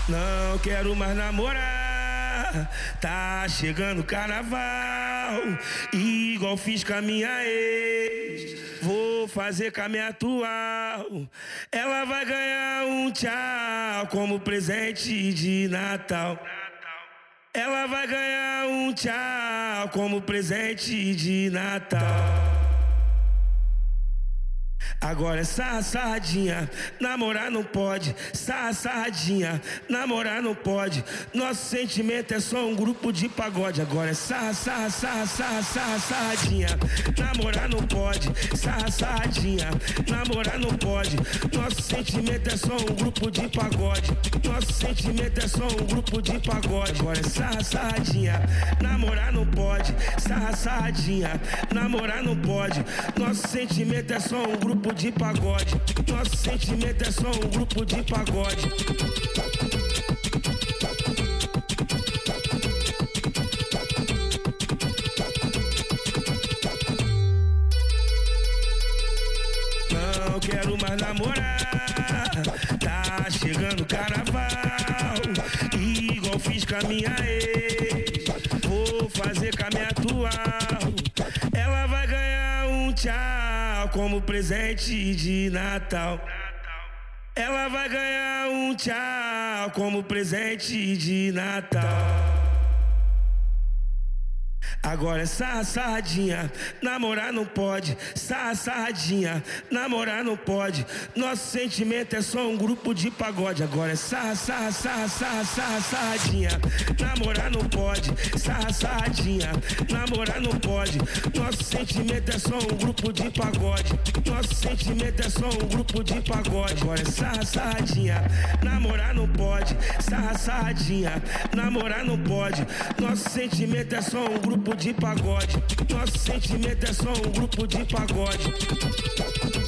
Não quero mais namorar, tá chegando o carnaval. Igual fiz com a minha ex, vou fazer com a minha atual. Ela vai ganhar um tchau como presente de Natal. Ela vai ganhar um tchau como presente de Natal. Agora é sarradinha, namorar não pode. Sarradinha, namorar não pode. Nosso sentimento é só um grupo de pagode. Agora é sarradinha, namorar não pode. Sarradinha, namorar não pode. Nosso sentimento é só um grupo de pagode. Nosso sentimento é só um grupo de pagode. Agora é sarradinha, namorar não pode. Sarradinha, namorar não pode. Nosso sentimento é só um grupo de pagode. Nosso sentimento é só um grupo de pagode. Não quero mais namorar, tá chegando o carnaval. Igual fiz com a minha ex, vou fazer com a minha atual. Ela vai ganhar um tchau como presente de Natal. Ela vai ganhar um tchau como presente de Natal. Agora é sarradinha, namorar não pode. Sarradinha, namorar não pode. Nosso sentimento é só um grupo de pagode. Agora é sarradinha, namorar não pode. Sarradinha, namorar não pode. Nosso sentimento é só um grupo de pagode. Nosso sentimento é só um grupo de pagode. Agora é sarradinha, namorar não pode. Sarradinha, namorar não pode. Nosso sentimento é só um grupo de pagode. Nosso sentimento é só um grupo de pagode.